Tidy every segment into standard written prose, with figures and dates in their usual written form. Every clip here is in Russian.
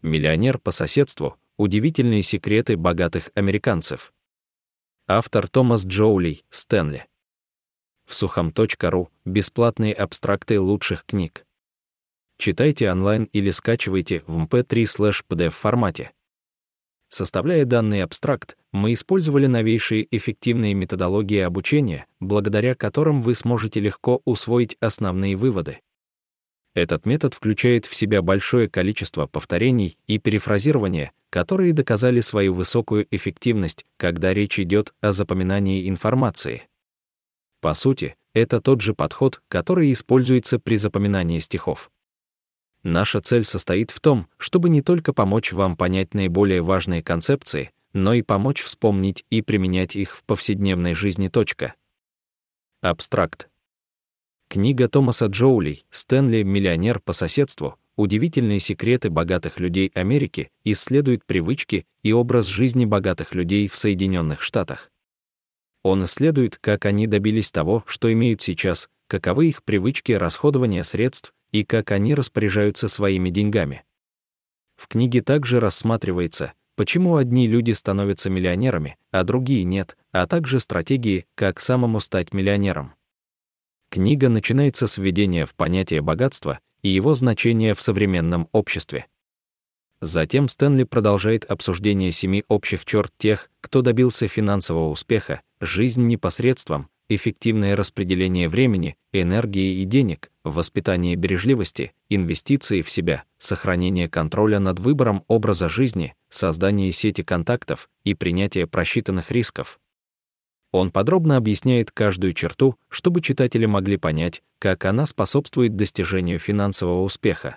Миллионер по соседству. Удивительные секреты богатых американцев. Автор Томас Джоули, Стэнли. В сухом.ру. Бесплатные абстракты лучших книг. Читайте онлайн или скачивайте в mp3/pdf формате. Составляя данный абстракт, мы использовали новейшие эффективные методологии обучения, благодаря которым вы сможете легко усвоить основные выводы. Этот метод включает в себя большое количество повторений и перефразирования, которые доказали свою высокую эффективность, когда речь идет о запоминании информации. По сути, это тот же подход, который используется при запоминании стихов. Наша цель состоит в том, чтобы не только помочь вам понять наиболее важные концепции, но и помочь вспомнить и применять их в повседневной жизни. Абстракт. Книга Томаса Джоули, Стэнли «Миллионер по соседству. Удивительные секреты богатых людей Америки» исследует привычки и образ жизни богатых людей в Соединенных Штатах. Он исследует, как они добились того, что имеют сейчас, каковы их привычки расходования средств и как они распоряжаются своими деньгами. В книге также рассматривается, почему одни люди становятся миллионерами, а другие нет, а также стратегии, как самому стать миллионером. Книга начинается с введения в понятие богатства и его значения в современном обществе. Затем Стэнли продолжает обсуждение 7 общих черт тех, кто добился финансового успеха: жизнь непосредством, эффективное распределение времени, энергии и денег, воспитание бережливости, инвестиции в себя, сохранение контроля над выбором образа жизни, создание сети контактов и принятие просчитанных рисков. Он подробно объясняет каждую черту, чтобы читатели могли понять, как она способствует достижению финансового успеха.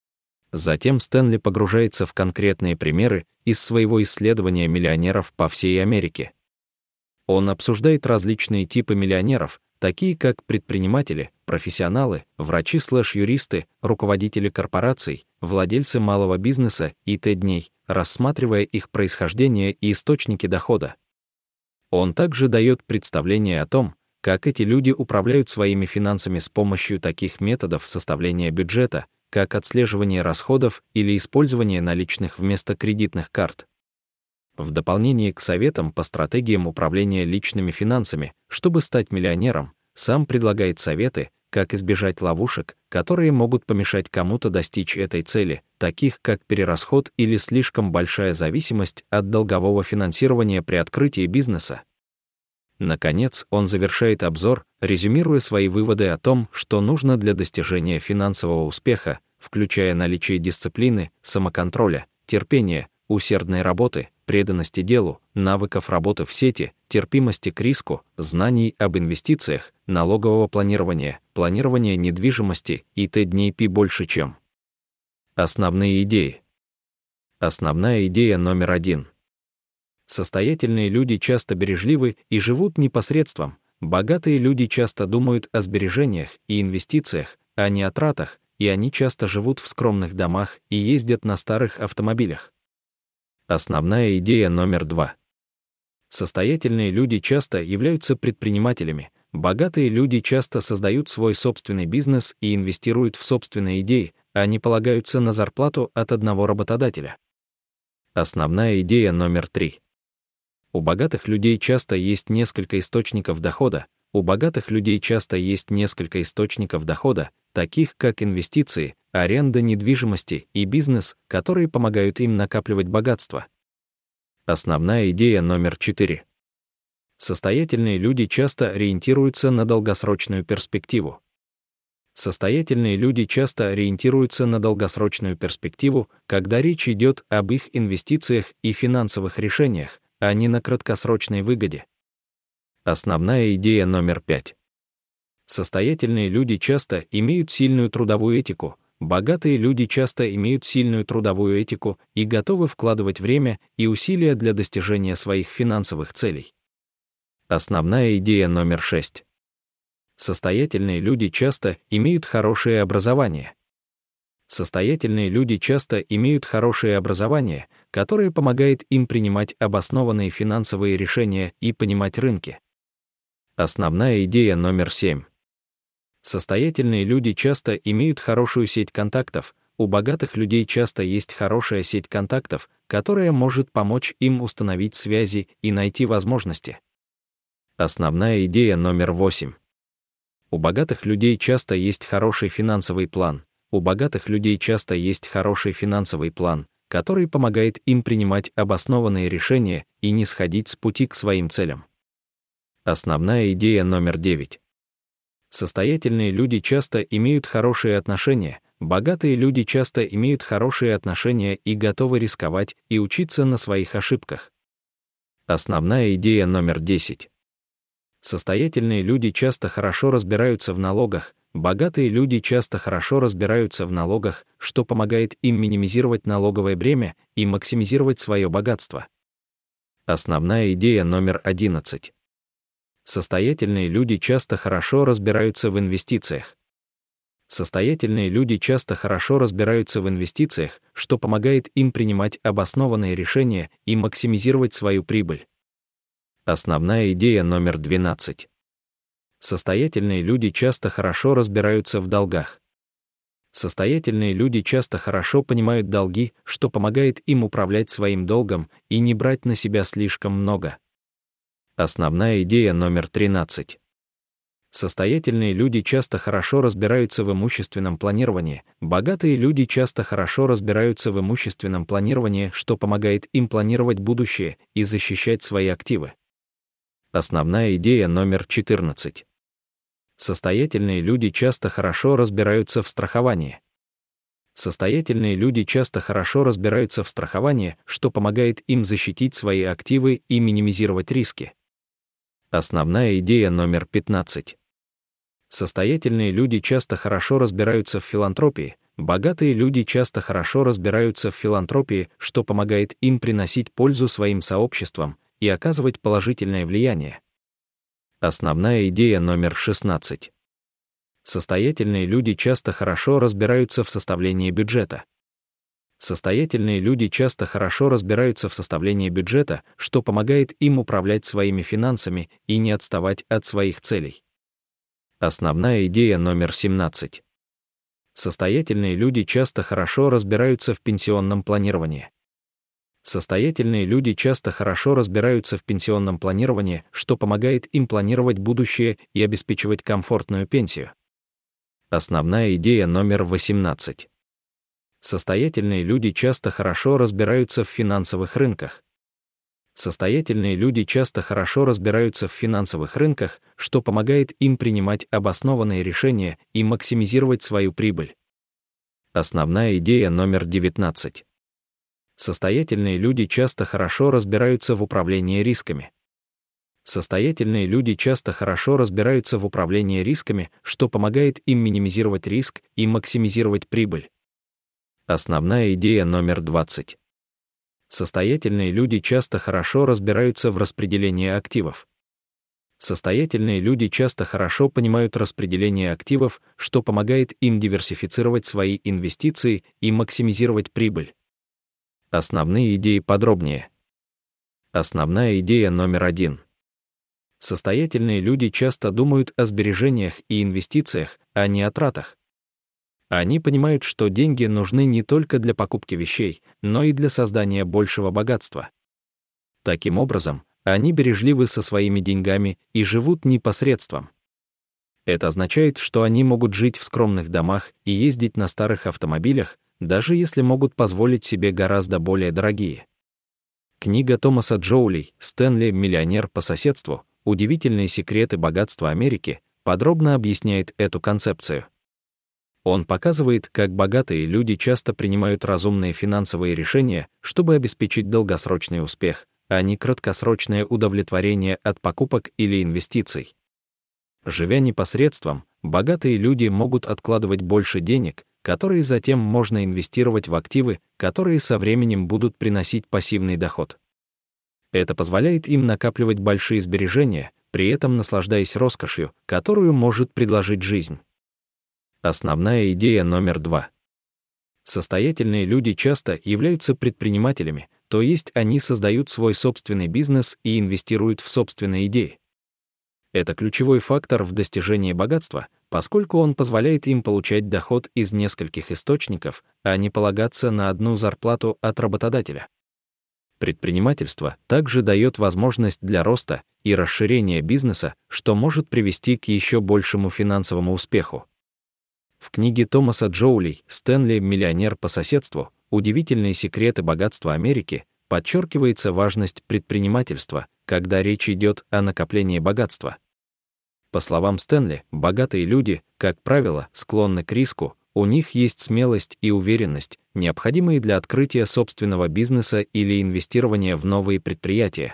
Затем Стэнли погружается в конкретные примеры из своего исследования миллионеров по всей Америке. Он обсуждает различные типы миллионеров, такие как предприниматели, профессионалы, врачи/юристы, руководители корпораций, владельцы малого бизнеса и т.д., рассматривая их происхождение и источники дохода. Он также дает представление о том, как эти люди управляют своими финансами с помощью таких методов составления бюджета, как отслеживание расходов или использование наличных вместо кредитных карт. В дополнение к советам по стратегиям управления личными финансами, чтобы стать миллионером, сам предлагает советы, как избежать ловушек, которые могут помешать кому-то достичь этой цели, таких как перерасход или слишком большая зависимость от долгового финансирования при открытии бизнеса. Наконец, он завершает обзор, резюмируя свои выводы о том, что нужно для достижения финансового успеха, включая наличие дисциплины, самоконтроля, терпения, усердной работы, преданности делу, навыков работы в сети, терпимости к риску, знаний об инвестициях, налогового планирования, планирования недвижимости и т.д. больше чем. Основные идеи. Основная идея номер 1. Состоятельные люди часто бережливы и живут непосредством. Богатые люди часто думают о сбережениях и инвестициях, а не о тратах, и они часто живут в скромных домах и ездят на старых автомобилях. Основная идея номер 2. Состоятельные люди часто являются предпринимателями. Богатые люди часто создают свой собственный бизнес и инвестируют в собственные идеи, а не полагаются на зарплату от одного работодателя. Основная идея номер 3. У богатых людей часто есть несколько источников дохода. У богатых людей часто есть несколько источников дохода, таких как инвестиции, аренда недвижимости и бизнес, которые помогают им накапливать богатство. Основная идея номер 4. Состоятельные люди часто ориентируются на долгосрочную перспективу. Состоятельные люди часто ориентируются на долгосрочную перспективу, когда речь идет об их инвестициях и финансовых решениях, а не на краткосрочной выгоде. Основная идея номер 5. Состоятельные люди часто имеют сильную трудовую этику, богатые люди часто имеют сильную трудовую этику и готовы вкладывать время и усилия для достижения своих финансовых целей. Основная идея номер 6. Состоятельные люди часто имеют хорошее образование. Состоятельные люди часто имеют хорошее образование, которое помогает им принимать обоснованные финансовые решения и понимать рынки. Основная идея номер 7. Состоятельные люди часто имеют хорошую сеть контактов, У богатых людей часто есть хорошая сеть контактов, которая может помочь им установить связи и найти возможности. Основная идея номер 8. У богатых людей часто есть хороший финансовый план. У богатых людей часто есть хороший финансовый план, который помогает им принимать обоснованные решения и не сходить с пути к своим целям. Основная идея номер 9. Состоятельные люди часто имеют хорошие отношения, богатые люди часто имеют хорошие отношения и готовы рисковать и учиться на своих ошибках. Основная идея номер 10. Состоятельные люди часто хорошо разбираются в налогах, богатые люди часто хорошо разбираются в налогах, что помогает им минимизировать налоговое бремя и максимизировать свое богатство. Основная идея номер 11. Состоятельные люди часто хорошо разбираются в инвестициях. Состоятельные люди часто хорошо разбираются в инвестициях, что помогает им принимать обоснованные решения и максимизировать свою прибыль. Основная идея номер 12. Состоятельные люди часто хорошо разбираются в долгах. Состоятельные люди часто хорошо понимают долги, что помогает им управлять своим долгом и не брать на себя слишком много. Основная идея номер 13. Состоятельные люди часто хорошо разбираются в имущественном планировании, богатые люди часто хорошо разбираются в имущественном планировании, что помогает им планировать будущее и защищать свои активы. Основная идея номер 14. Состоятельные люди часто хорошо разбираются в страховании. Состоятельные люди часто хорошо разбираются в страховании, что помогает им защитить свои активы и минимизировать риски. Основная идея номер 15. Состоятельные люди часто хорошо разбираются в филантропии, богатые люди часто хорошо разбираются в филантропии, что помогает им приносить пользу своим сообществам и оказывать положительное влияние. Основная идея номер 16. Состоятельные люди часто хорошо разбираются в составлении бюджета. Состоятельные люди часто хорошо разбираются в составлении бюджета, что помогает им управлять своими финансами и не отставать от своих целей. Основная идея номер 17. Состоятельные люди часто хорошо разбираются в пенсионном планировании. Состоятельные люди часто хорошо разбираются в пенсионном планировании, что помогает им планировать будущее и обеспечивать комфортную пенсию. Основная идея номер 18. Состоятельные люди часто хорошо разбираются в финансовых рынках. Состоятельные люди часто хорошо разбираются в финансовых рынках, что помогает им принимать обоснованные решения и максимизировать свою прибыль. Основная идея номер 19. Состоятельные люди часто хорошо разбираются в управлении рисками. Состоятельные люди часто хорошо разбираются в управлении рисками, что помогает им минимизировать риск и максимизировать прибыль. Основная идея номер 20. Состоятельные люди часто хорошо разбираются в распределении активов. Состоятельные люди часто хорошо понимают распределение активов, что помогает им диверсифицировать свои инвестиции и максимизировать прибыль. Основные идеи подробнее. Основная идея номер 1. Состоятельные люди часто думают о сбережениях и инвестициях, а не о тратах. Они понимают, что деньги нужны не только для покупки вещей, но и для создания большего богатства. Таким образом, они бережливы со своими деньгами и живут непосредством. Это означает, что они могут жить в скромных домах и ездить на старых автомобилях, даже если могут позволить себе гораздо более дорогие. Книга Томаса Джоули «Стэнли. Миллионер по соседству. Удивительные секреты богатства Америки» подробно объясняет эту концепцию. Он показывает, как богатые люди часто принимают разумные финансовые решения, чтобы обеспечить долгосрочный успех, а не краткосрочное удовлетворение от покупок или инвестиций. Живя непосредством, богатые люди могут откладывать больше денег, которые затем можно инвестировать в активы, которые со временем будут приносить пассивный доход. Это позволяет им накапливать большие сбережения, при этом наслаждаясь роскошью, которую может предложить жизнь. Основная идея номер 2. Состоятельные люди часто являются предпринимателями, то есть они создают свой собственный бизнес и инвестируют в собственные идеи. Это ключевой фактор в достижении богатства, поскольку он позволяет им получать доход из нескольких источников, а не полагаться на одну зарплату от работодателя. Предпринимательство также дает возможность для роста и расширения бизнеса, что может привести к еще большему финансовому успеху. В книге Томаса Джоули «Стэнли. Миллионер по соседству. Удивительные секреты богатства Америки» подчеркивается важность предпринимательства, когда речь идет о накоплении богатства. По словам Стэнли, богатые люди, как правило, склонны к риску, у них есть смелость и уверенность, необходимые для открытия собственного бизнеса или инвестирования в новые предприятия.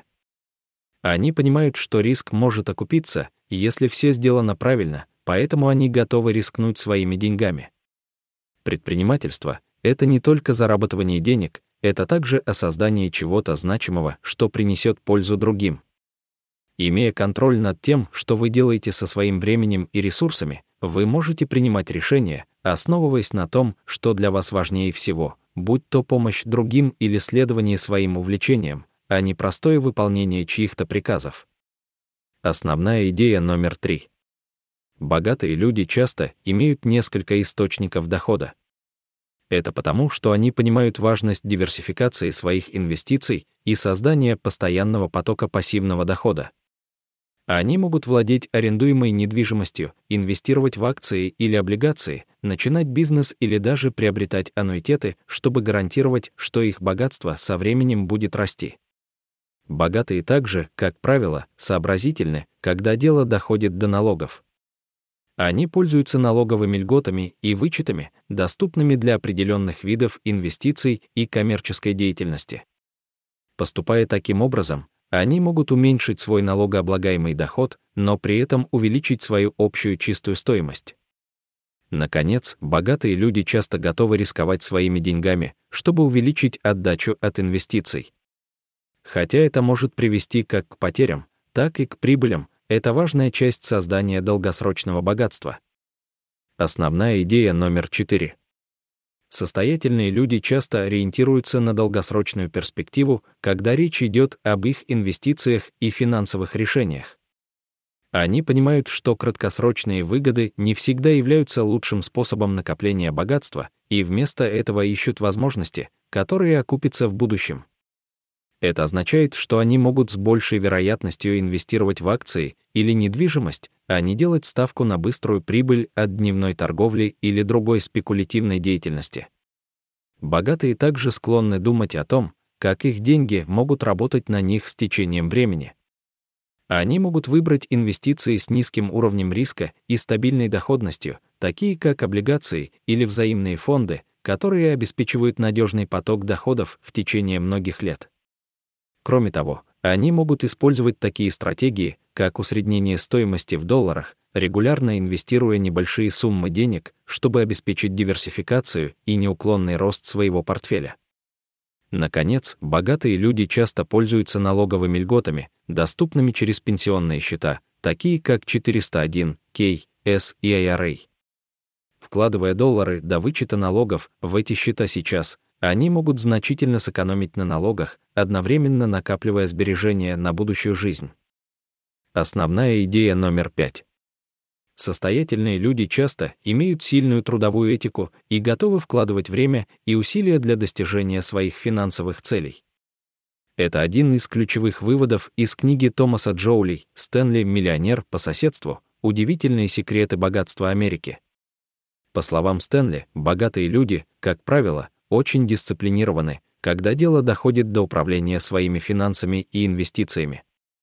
Они понимают, что риск может окупиться, если все сделано правильно, поэтому они готовы рискнуть своими деньгами. Предпринимательство — это не только зарабатывание денег, это также о создании чего-то значимого, что принесет пользу другим. Имея контроль над тем, что вы делаете со своим временем и ресурсами, вы можете принимать решения, основываясь на том, что для вас важнее всего, будь то помощь другим или следование своим увлечениям, а не простое выполнение чьих-то приказов. Основная идея номер 3. Богатые люди часто имеют несколько источников дохода. Это потому, что они понимают важность диверсификации своих инвестиций и создания постоянного потока пассивного дохода. Они могут владеть арендуемой недвижимостью, инвестировать в акции или облигации, начинать бизнес или даже приобретать аннуитеты, чтобы гарантировать, что их богатство со временем будет расти. Богатые также, как правило, сообразительны, когда дело доходит до налогов. Они пользуются налоговыми льготами и вычетами, доступными для определенных видов инвестиций и коммерческой деятельности. Поступая таким образом, они могут уменьшить свой налогооблагаемый доход, но при этом увеличить свою общую чистую стоимость. Наконец, богатые люди часто готовы рисковать своими деньгами, чтобы увеличить отдачу от инвестиций. Хотя это может привести как к потерям, так и к прибылям, это важная часть создания долгосрочного богатства. Основная идея номер 4. Состоятельные люди часто ориентируются на долгосрочную перспективу, когда речь идет об их инвестициях и финансовых решениях. Они понимают, что краткосрочные выгоды не всегда являются лучшим способом накопления богатства, и вместо этого ищут возможности, которые окупятся в будущем. Это означает, что они могут с большей вероятностью инвестировать в акции или недвижимость, а не делать ставку на быструю прибыль от дневной торговли или другой спекулятивной деятельности. Богатые также склонны думать о том, как их деньги могут работать на них с течением времени. Они могут выбрать инвестиции с низким уровнем риска и стабильной доходностью, такие как облигации или взаимные фонды, которые обеспечивают надежный поток доходов в течение многих лет. Кроме того, они могут использовать такие стратегии, как усреднение стоимости в долларах, регулярно инвестируя небольшие суммы денег, чтобы обеспечить диверсификацию и неуклонный рост своего портфеля. Наконец, богатые люди часто пользуются налоговыми льготами, доступными через пенсионные счета, такие как 401(k), S и IRA. Вкладывая доллары до вычета налогов в эти счета сейчас, они могут значительно сэкономить на налогах, одновременно накапливая сбережения на будущую жизнь. Основная идея номер 5. Состоятельные люди часто имеют сильную трудовую этику и готовы вкладывать время и усилия для достижения своих финансовых целей. Это один из ключевых выводов из книги Томаса Джоули «Стэнли. Миллионер по соседству. Удивительные секреты богатства Америки». По словам Стэнли, богатые люди, как правило, очень дисциплинированы, когда дело доходит до управления своими финансами и инвестициями.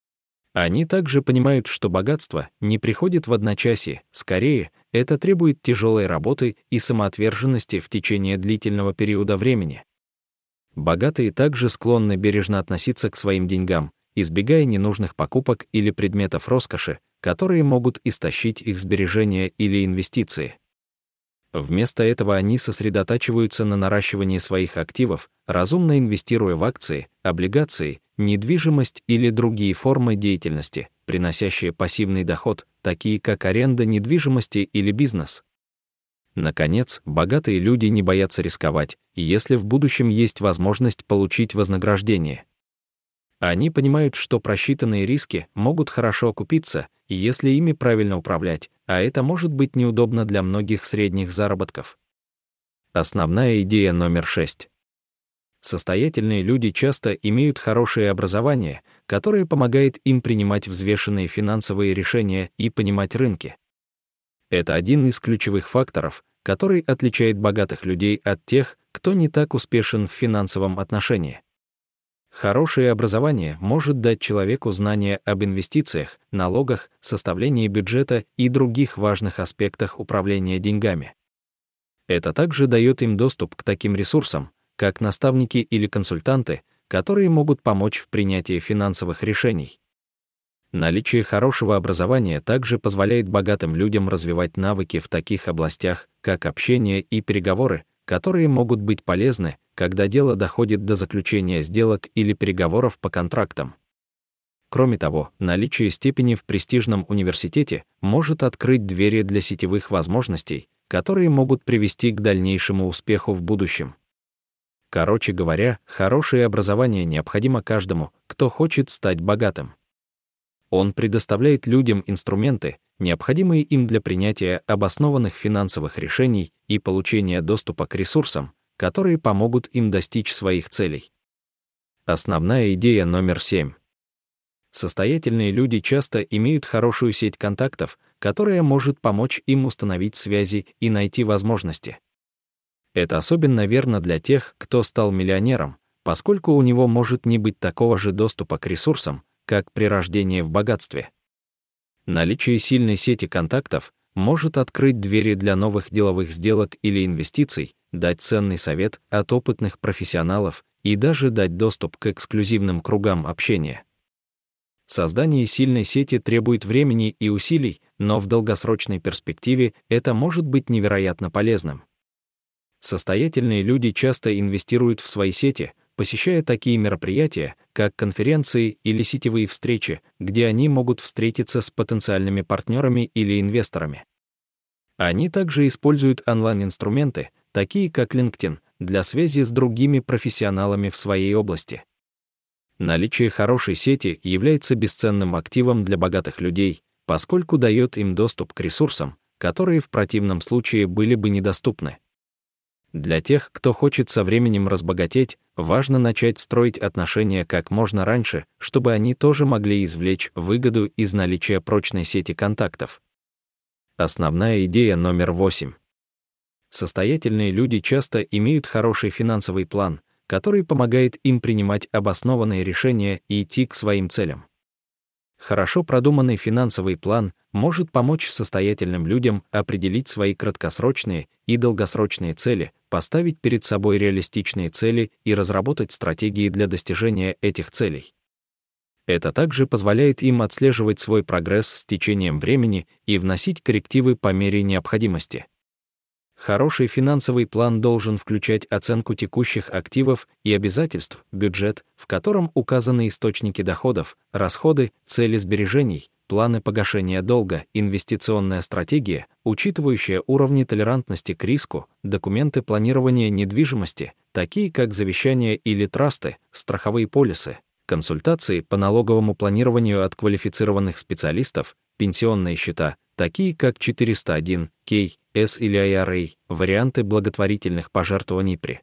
Они также понимают, что богатство не приходит в одночасье, скорее, это требует тяжелой работы и самоотверженности в течение длительного периода времени. Богатые также склонны бережно относиться к своим деньгам, избегая ненужных покупок или предметов роскоши, которые могут истощить их сбережения или инвестиции. Вместо этого они сосредотачиваются на наращивании своих активов, разумно инвестируя в акции, облигации, недвижимость или другие формы деятельности, приносящие пассивный доход, такие как аренда недвижимости или бизнес. Наконец, богатые люди не боятся рисковать, если в будущем есть возможность получить вознаграждение. Они понимают, что просчитанные риски могут хорошо окупиться, если ими правильно управлять, а это может быть неудобно для многих средних заработков. Основная идея номер 6. Состоятельные люди часто имеют хорошее образование, которое помогает им принимать взвешенные финансовые решения и понимать рынки. Это один из ключевых факторов, который отличает богатых людей от тех, кто не так успешен в финансовом отношении. Хорошее образование может дать человеку знания об инвестициях, налогах, составлении бюджета и других важных аспектах управления деньгами. Это также дает им доступ к таким ресурсам, как наставники или консультанты, которые могут помочь в принятии финансовых решений. Наличие хорошего образования также позволяет богатым людям развивать навыки в таких областях, как общение и переговоры, которые могут быть полезны, когда дело доходит до заключения сделок или переговоров по контрактам. Кроме того, наличие степени в престижном университете может открыть двери для сетевых возможностей, которые могут привести к дальнейшему успеху в будущем. Короче говоря, хорошее образование необходимо каждому, кто хочет стать богатым. Он предоставляет людям инструменты, необходимые им для принятия обоснованных финансовых решений и получения доступа к ресурсам, которые помогут им достичь своих целей. Основная идея номер 7. Состоятельные люди часто имеют хорошую сеть контактов, которая может помочь им установить связи и найти возможности. Это особенно верно для тех, кто стал миллионером, поскольку у него может не быть такого же доступа к ресурсам, как при рождении в богатстве. Наличие сильной сети контактов может открыть двери для новых деловых сделок или инвестиций, дать ценный совет от опытных профессионалов и даже дать доступ к эксклюзивным кругам общения. Создание сильной сети требует времени и усилий, но в долгосрочной перспективе это может быть невероятно полезным. Состоятельные люди часто инвестируют в свои сети, посещая такие мероприятия, как конференции или сетевые встречи, где они могут встретиться с потенциальными партнерами или инвесторами. Они также используют онлайн-инструменты, такие как LinkedIn, для связи с другими профессионалами в своей области. Наличие хорошей сети является бесценным активом для богатых людей, поскольку дает им доступ к ресурсам, которые в противном случае были бы недоступны. Для тех, кто хочет со временем разбогатеть, важно начать строить отношения как можно раньше, чтобы они тоже могли извлечь выгоду из наличия прочной сети контактов. Основная идея номер 8. Состоятельные люди часто имеют хороший финансовый план, который помогает им принимать обоснованные решения и идти к своим целям. Хорошо продуманный финансовый план может помочь состоятельным людям определить свои краткосрочные и долгосрочные цели, поставить перед собой реалистичные цели и разработать стратегии для достижения этих целей. Это также позволяет им отслеживать свой прогресс с течением времени и вносить коррективы по мере необходимости. Хороший финансовый план должен включать оценку текущих активов и обязательств, бюджет, в котором указаны источники доходов, расходы, цели сбережений, планы погашения долга, инвестиционная стратегия, учитывающая уровни толерантности к риску, документы планирования недвижимости, такие как завещания или трасты, страховые полисы, консультации по налоговому планированию от квалифицированных специалистов, пенсионные счета, такие как 401, K, S или IRA, варианты благотворительных пожертвований при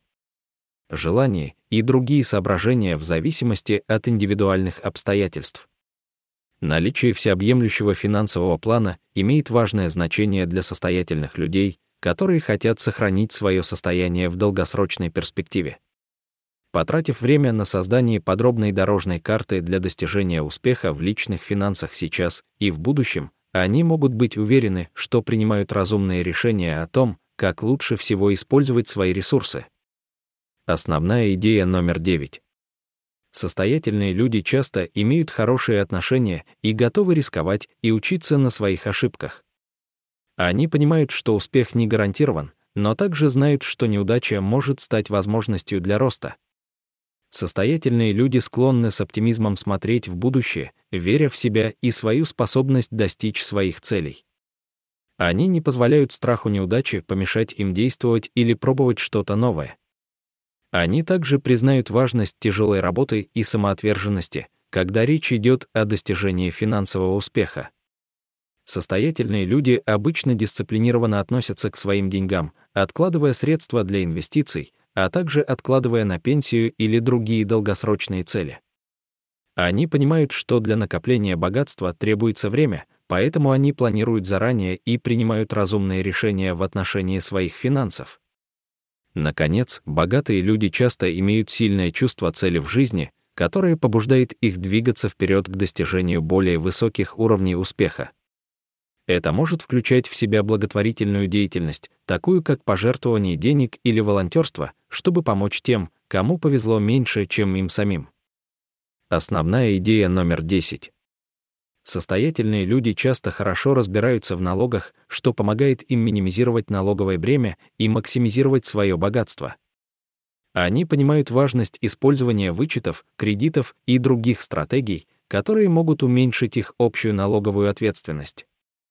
желании и другие соображения в зависимости от индивидуальных обстоятельств. Наличие всеобъемлющего финансового плана имеет важное значение для состоятельных людей, которые хотят сохранить свое состояние в долгосрочной перспективе. Потратив время на создание подробной дорожной карты для достижения успеха в личных финансах сейчас и в будущем, они могут быть уверены, что принимают разумные решения о том, как лучше всего использовать свои ресурсы. Основная идея номер 9. Состоятельные люди часто имеют хорошие отношения и готовы рисковать и учиться на своих ошибках. Они понимают, что успех не гарантирован, но также знают, что неудача может стать возможностью для роста. Состоятельные люди склонны с оптимизмом смотреть в будущее, веря в себя и свою способность достичь своих целей. Они не позволяют страху неудачи помешать им действовать или пробовать что-то новое. Они также признают важность тяжелой работы и самоотверженности, когда речь идет о достижении финансового успеха. Состоятельные люди обычно дисциплинированно относятся к своим деньгам, откладывая средства для инвестиций, а также откладывая на пенсию или другие долгосрочные цели. Они понимают, что для накопления богатства требуется время, поэтому они планируют заранее и принимают разумные решения в отношении своих финансов. Наконец, богатые люди часто имеют сильное чувство цели в жизни, которое побуждает их двигаться вперед к достижению более высоких уровней успеха. Это может включать в себя благотворительную деятельность, такую как пожертвование денег или волонтерство, чтобы помочь тем, кому повезло меньше, чем им самим. Основная идея номер 10. Состоятельные люди часто хорошо разбираются в налогах, что помогает им минимизировать налоговое бремя и максимизировать свое богатство. Они понимают важность использования вычетов, кредитов и других стратегий, которые могут уменьшить их общую налоговую ответственность.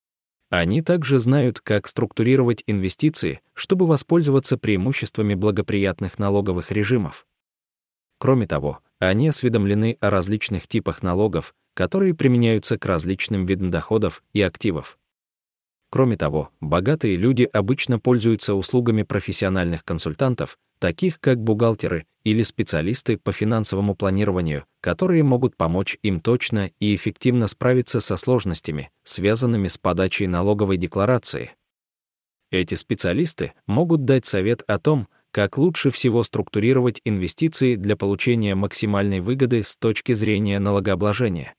Они также знают, как структурировать инвестиции, чтобы воспользоваться преимуществами благоприятных налоговых режимов. Кроме того, они осведомлены о различных типах налогов, которые применяются к различным видам доходов и активов. Кроме того, богатые люди обычно пользуются услугами профессиональных консультантов, таких как бухгалтеры или специалисты по финансовому планированию, которые могут помочь им точно и эффективно справиться со сложностями, связанными с подачей налоговой декларации. Эти специалисты могут дать совет о том, как лучше всего структурировать инвестиции для получения максимальной выгоды с точки зрения налогообложения.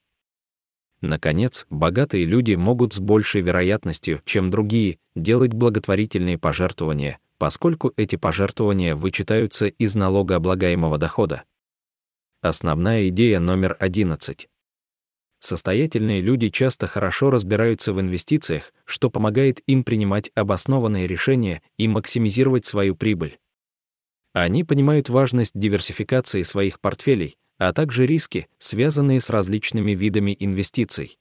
Наконец, богатые люди могут с большей вероятностью, чем другие, делать благотворительные пожертвования, поскольку эти пожертвования вычитаются из налогооблагаемого дохода. Основная идея номер 11. Состоятельные люди часто хорошо разбираются в инвестициях, что помогает им принимать обоснованные решения и максимизировать свою прибыль. Они понимают важность диверсификации своих портфелей, а также риски, связанные с различными видами инвестиций.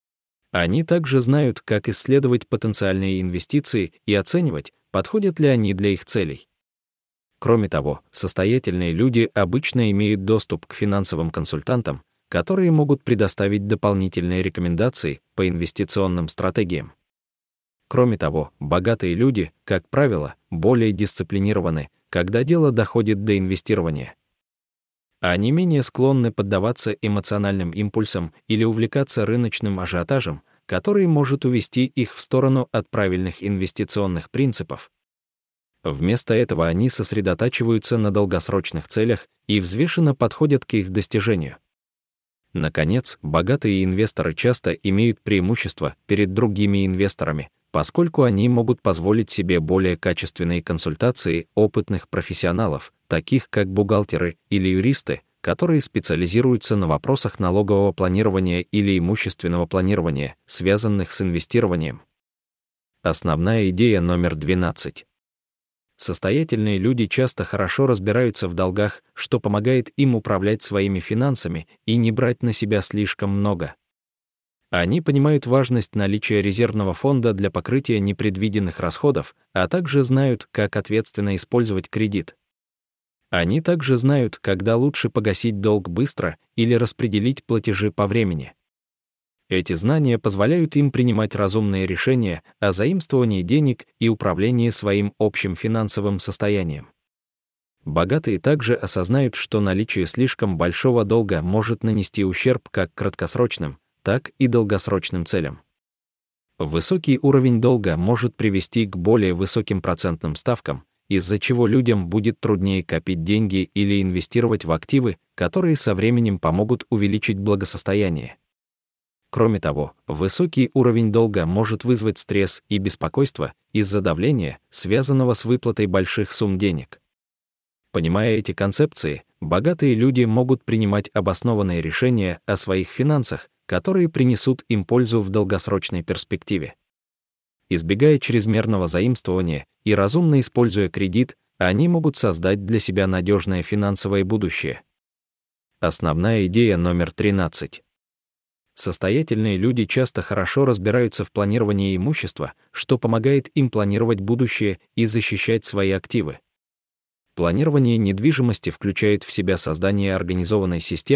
Они также знают, как исследовать потенциальные инвестиции и оценивать, подходят ли они для их целей. Кроме того, состоятельные люди обычно имеют доступ к финансовым консультантам, которые могут предоставить дополнительные рекомендации по инвестиционным стратегиям. Кроме того, богатые люди, как правило, более дисциплинированы, когда дело доходит до инвестирования. Они менее склонны поддаваться эмоциональным импульсам или увлекаться рыночным ажиотажем, который может увести их в сторону от правильных инвестиционных принципов. Вместо этого они сосредотачиваются на долгосрочных целях и взвешенно подходят к их достижению. Наконец, богатые инвесторы часто имеют преимущество перед другими инвесторами, поскольку они могут позволить себе более качественные консультации опытных профессионалов, таких как бухгалтеры или юристы, которые специализируются на вопросах налогового планирования или имущественного планирования, связанных с инвестированием. Основная идея номер 12. Состоятельные люди часто хорошо разбираются в долгах, что помогает им управлять своими финансами и не брать на себя слишком много. Они понимают важность наличия резервного фонда для покрытия непредвиденных расходов, а также знают, как ответственно использовать кредит. Они также знают, когда лучше погасить долг быстро или распределить платежи по времени. Эти знания позволяют им принимать разумные решения о заимствовании денег и управлении своим общим финансовым состоянием. Богатые также осознают, что наличие слишком большого долга может нанести ущерб как краткосрочным, так и долгосрочным целям. Высокий уровень долга может привести к более высоким процентным ставкам, из-за чего людям будет труднее копить деньги или инвестировать в активы, которые со временем помогут увеличить благосостояние. Кроме того, высокий уровень долга может вызвать стресс и беспокойство из-за давления, связанного с выплатой больших сумм денег. Понимая эти концепции, богатые люди могут принимать обоснованные решения о своих финансах, которые принесут им пользу в долгосрочной перспективе. Избегая чрезмерного заимствования и разумно используя кредит, они могут создать для себя надежное финансовое будущее. Основная идея номер 13. Состоятельные люди часто хорошо разбираются в планировании имущества, что помогает им планировать будущее и защищать свои активы. Планирование недвижимости включает в себя создание организованной системы,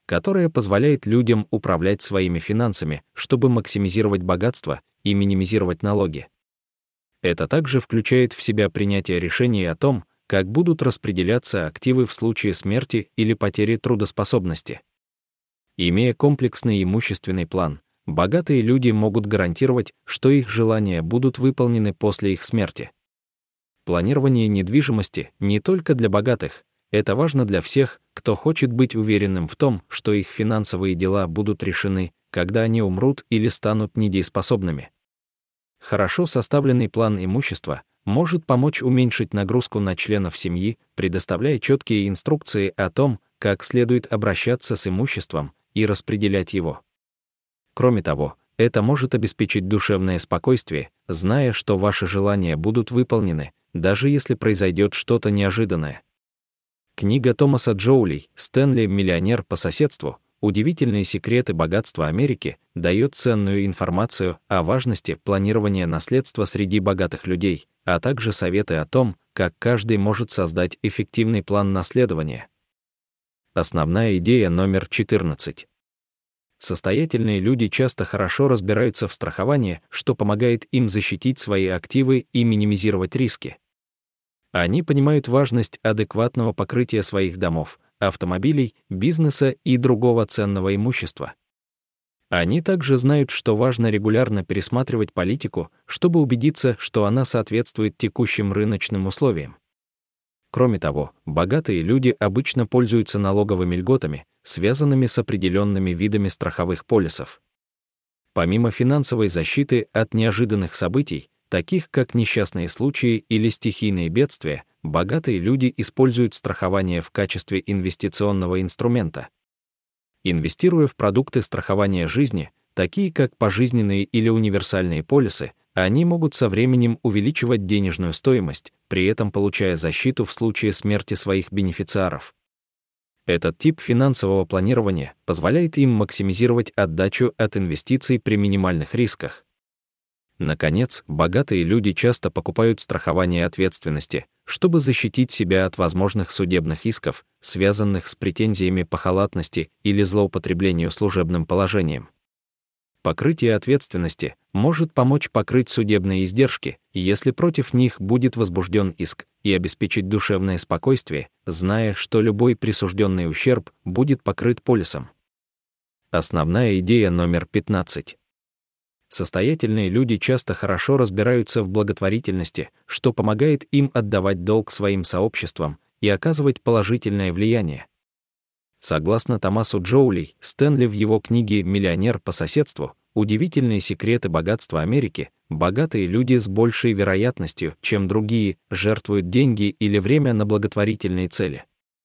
которая позволяет людям управлять своими финансами, чтобы максимизировать богатство и минимизировать налоги. Это также включает в себя принятие решений о том, как будут распределяться активы в случае смерти или потери трудоспособности. Имея комплексный имущественный план, богатые люди могут гарантировать, что их желания будут выполнены после их смерти. Планирование недвижимости не только для богатых, это важно для всех, кто хочет быть уверенным в том, что их финансовые дела будут решены, когда они умрут или станут недееспособными. Хорошо составленный план имущества может помочь уменьшить нагрузку на членов семьи, предоставляя четкие инструкции о том, как следует обращаться с имуществом и распределять его. Кроме того, это может обеспечить душевное спокойствие, зная, что ваши желания будут выполнены, даже если произойдет что-то неожиданное. Книга Томаса Джоули «Стэнли. Миллионер по соседству. Удивительные секреты богатства Америки» дает ценную информацию о важности планирования наследства среди богатых людей, а также советы о том, как каждый может создать эффективный план наследования. Основная идея номер 14. Состоятельные люди часто хорошо разбираются в страховании, что помогает им защитить свои активы и минимизировать риски. Они понимают важность адекватного покрытия своих домов, автомобилей, бизнеса и другого ценного имущества. Они также знают, что важно регулярно пересматривать политику, чтобы убедиться, что она соответствует текущим рыночным условиям. Кроме того, богатые люди обычно пользуются налоговыми льготами, связанными с определенными видами страховых полисов. Помимо финансовой защиты от неожиданных событий, таких как несчастные случаи или стихийные бедствия, богатые люди используют страхование в качестве инвестиционного инструмента. Инвестируя в продукты страхования жизни, такие как пожизненные или универсальные полисы, они могут со временем увеличивать денежную стоимость, при этом получая защиту в случае смерти своих бенефициаров. Этот тип финансового планирования позволяет им максимизировать отдачу от инвестиций при минимальных рисках. Наконец, богатые люди часто покупают страхование ответственности, чтобы защитить себя от возможных судебных исков, связанных с претензиями по халатности или злоупотреблению служебным положением. Покрытие ответственности может помочь покрыть судебные издержки, если против них будет возбужден иск, и обеспечить душевное спокойствие, зная, что любой присужденный ущерб будет покрыт полисом. Основная идея номер 15. Состоятельные люди часто хорошо разбираются в благотворительности, что помогает им отдавать долг своим сообществам и оказывать положительное влияние. Согласно Томасу Джоули, Стэнли в его книге «Миллионер по соседству. Удивительные секреты богатства Америки», богатые люди с большей вероятностью, чем другие, жертвуют деньги или время на благотворительные цели.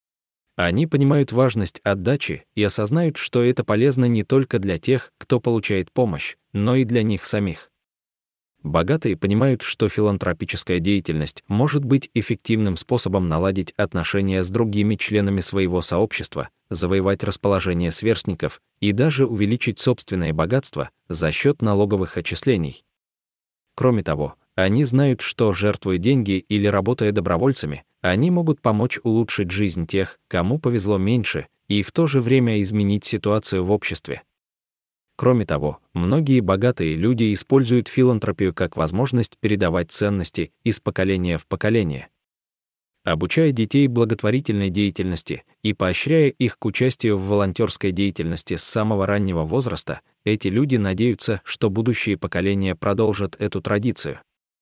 Они понимают важность отдачи и осознают, что это полезно не только для тех, кто получает помощь, но и для них самих. Богатые понимают, что филантропическая деятельность может быть эффективным способом наладить отношения с другими членами своего сообщества, завоевать расположение сверстников и даже увеличить собственное богатство за счет налоговых отчислений. Кроме того, они знают, что, жертвуя деньги или работая добровольцами, они могут помочь улучшить жизнь тех, кому повезло меньше, и в то же время изменить ситуацию в обществе. Кроме того, многие богатые люди используют филантропию как возможность передавать ценности из поколения в поколение. Обучая детей благотворительной деятельности и поощряя их к участию в волонтерской деятельности с самого раннего возраста, эти люди надеются, что будущие поколения продолжат эту традицию.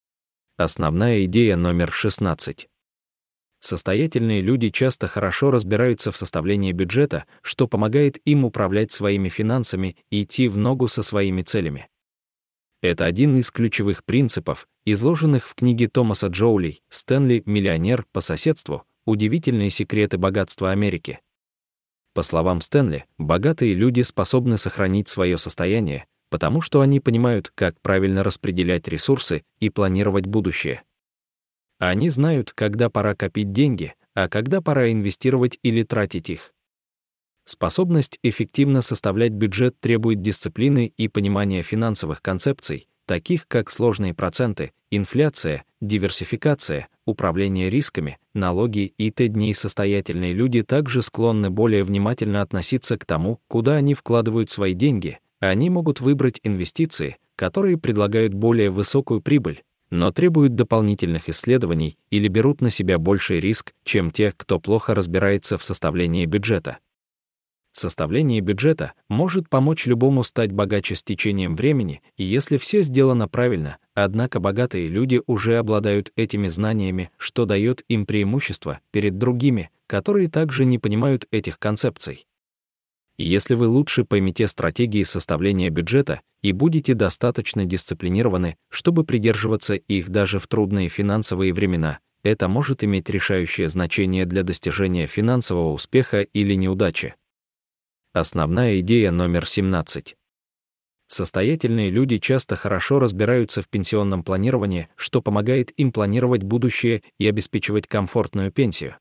Основная идея номер 16. Состоятельные люди часто хорошо разбираются в составлении бюджета, что помогает им управлять своими финансами и идти в ногу со своими целями. Это один из ключевых принципов, изложенных в книге Томаса Джоули «Стэнли. Миллионер по соседству. Удивительные секреты богатства Америки». По словам Стэнли, богатые люди способны сохранить свое состояние, потому что они понимают, как правильно распределять ресурсы и планировать будущее. Они знают, когда пора копить деньги, а когда пора инвестировать или тратить их. Способность эффективно составлять бюджет требует дисциплины и понимания финансовых концепций, таких как сложные проценты, инфляция, диверсификация, управление рисками, налоги и т.д. Состоятельные люди также склонны более внимательно относиться к тому, куда они вкладывают свои деньги. Они могут выбрать инвестиции, которые предлагают более высокую прибыль, но требуют дополнительных исследований или берут на себя больший риск, чем те, кто плохо разбирается в составлении бюджета. Составление бюджета может помочь любому стать богаче с течением времени, и если все сделано правильно, однако богатые люди уже обладают этими знаниями, что дает им преимущество перед другими, которые также не понимают этих концепций. Если вы лучше поймете стратегии составления бюджета и будете достаточно дисциплинированы, чтобы придерживаться их даже в трудные финансовые времена, это может иметь решающее значение для достижения финансового успеха или неудачи. Основная идея номер 17. Состоятельные люди часто хорошо разбираются в пенсионном планировании, что помогает им планировать будущее и обеспечивать комфортную пенсию.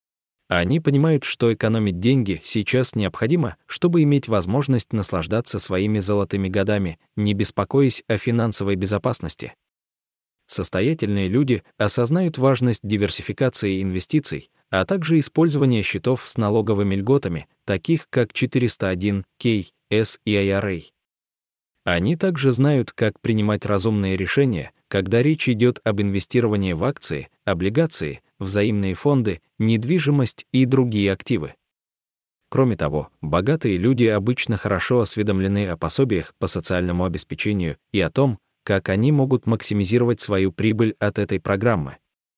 Они понимают, что экономить деньги сейчас необходимо, чтобы иметь возможность наслаждаться своими золотыми годами, не беспокоясь о финансовой безопасности. Состоятельные люди осознают важность диверсификации инвестиций, а также использования счетов с налоговыми льготами, таких как 401(k), S и IRA. Они также знают, как принимать разумные решения, когда речь идет об инвестировании в акции, облигации, взаимные фонды, недвижимость и другие активы. Кроме того, богатые люди обычно хорошо осведомлены о пособиях по социальному обеспечению и о том, как они могут максимизировать свою прибыль от этой программы.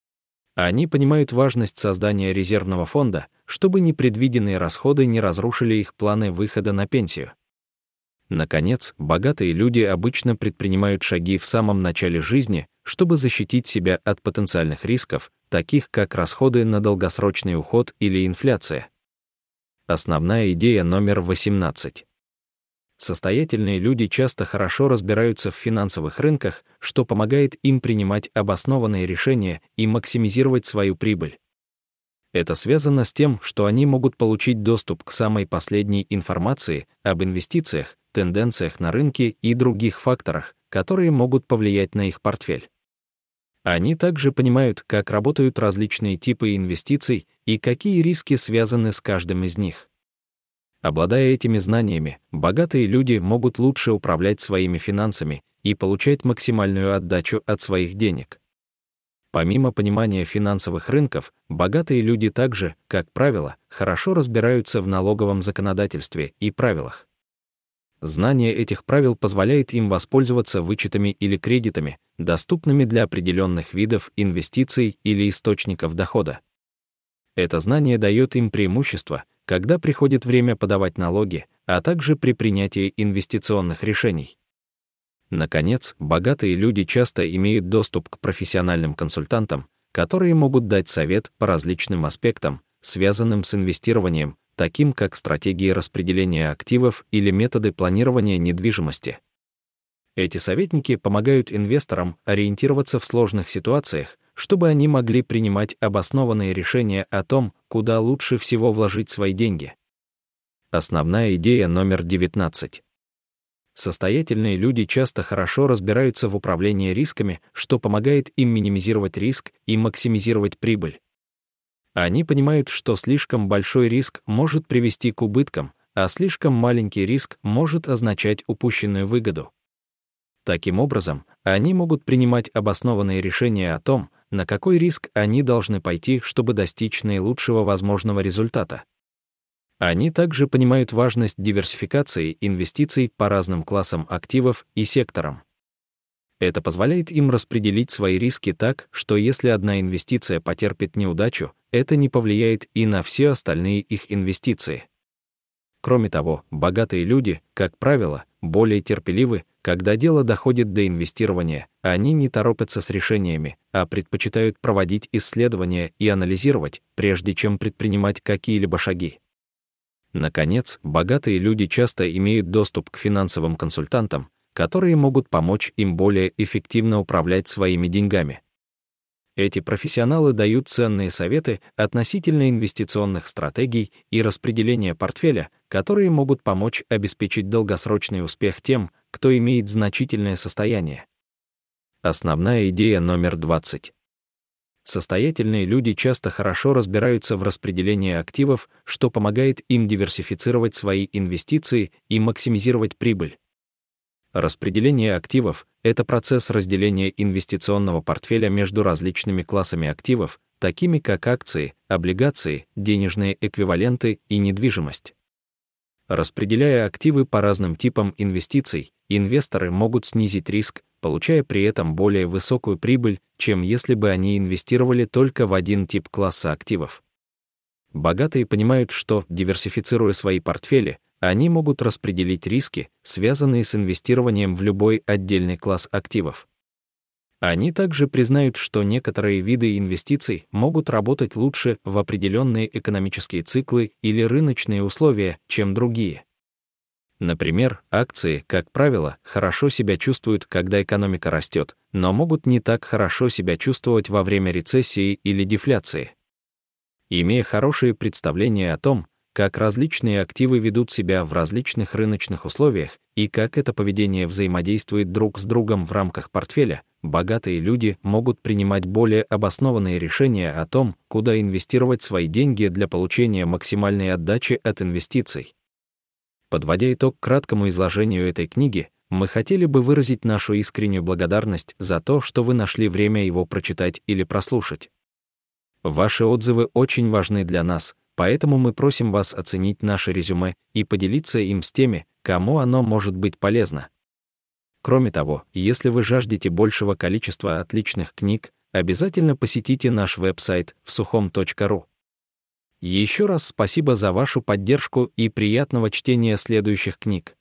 Они понимают важность создания резервного фонда, чтобы непредвиденные расходы не разрушили их планы выхода на пенсию. Наконец, богатые люди обычно предпринимают шаги в самом начале жизни, чтобы защитить себя от потенциальных рисков, таких как расходы на долгосрочный уход или инфляция. Основная идея номер 18. Состоятельные люди часто хорошо разбираются в финансовых рынках, что помогает им принимать обоснованные решения и максимизировать свою прибыль. Это связано с тем, что они могут получить доступ к самой последней информации об инвестициях, тенденциях на рынке и других факторах, которые могут повлиять на их портфель. Они также понимают, как работают различные типы инвестиций и какие риски связаны с каждым из них. Обладая этими знаниями, богатые люди могут лучше управлять своими финансами и получать максимальную отдачу от своих денег. Помимо понимания финансовых рынков, богатые люди также, как правило, хорошо разбираются в налоговом законодательстве и правилах. Знание этих правил позволяет им воспользоваться вычетами или кредитами, доступными для определенных видов инвестиций или источников дохода. Это знание дает им преимущество, когда приходит время подавать налоги, а также при принятии инвестиционных решений. Наконец, богатые люди часто имеют доступ к профессиональным консультантам, которые могут дать совет по различным аспектам, связанным с инвестированием, таким как стратегии распределения активов или методы планирования недвижимости. Эти советники помогают инвесторам ориентироваться в сложных ситуациях, чтобы они могли принимать обоснованные решения о том, куда лучше всего вложить свои деньги. Основная идея номер 19. Состоятельные люди часто хорошо разбираются в управлении рисками, что помогает им минимизировать риск и максимизировать прибыль. Они понимают, что слишком большой риск может привести к убыткам, а слишком маленький риск может означать упущенную выгоду. Таким образом, они могут принимать обоснованные решения о том, на какой риск они должны пойти, чтобы достичь наилучшего возможного результата. Они также понимают важность диверсификации инвестиций по разным классам активов и секторам. Это позволяет им распределить свои риски так, что если одна инвестиция потерпит неудачу, это не повлияет и на все остальные их инвестиции. Кроме того, богатые люди, как правило, более терпеливы, когда дело доходит до инвестирования, они не торопятся с решениями, а предпочитают проводить исследования и анализировать, прежде чем предпринимать какие-либо шаги. Наконец, богатые люди часто имеют доступ к финансовым консультантам, которые могут помочь им более эффективно управлять своими деньгами. Эти профессионалы дают ценные советы относительно инвестиционных стратегий и распределения портфеля, которые могут помочь обеспечить долгосрочный успех тем, кто имеет значительное состояние. Основная идея номер 20. Состоятельные люди часто хорошо разбираются в распределении активов, что помогает им диверсифицировать свои инвестиции и максимизировать прибыль. Распределение активов — это процесс разделения инвестиционного портфеля между различными классами активов, такими как акции, облигации, денежные эквиваленты и недвижимость. Распределяя активы по разным типам инвестиций, инвесторы могут снизить риск, получая при этом более высокую прибыль, чем если бы они инвестировали только в один тип класса активов. Богатые понимают, что, диверсифицируя свои портфели, они могут распределить риски, связанные с инвестированием в любой отдельный класс активов. Они также признают, что некоторые виды инвестиций могут работать лучше в определенные экономические циклы или рыночные условия, чем другие. Например, акции, как правило, хорошо себя чувствуют, когда экономика растет, но могут не так хорошо себя чувствовать во время рецессии или дефляции. Имея хорошее представление о том, как различные активы ведут себя в различных рыночных условиях и как это поведение взаимодействует друг с другом в рамках портфеля, богатые люди могут принимать более обоснованные решения о том, куда инвестировать свои деньги для получения максимальной отдачи от инвестиций. Подводя итог краткому изложению этой книги, мы хотели бы выразить нашу искреннюю благодарность за то, что вы нашли время его прочитать или прослушать. Ваши отзывы очень важны для нас, поэтому мы просим вас оценить наше резюме и поделиться им с теми, кому оно может быть полезно. Кроме того, если вы жаждете большего количества отличных книг, обязательно посетите наш веб-сайт vsukhom.ru. Еще раз спасибо за вашу поддержку и приятного чтения следующих книг.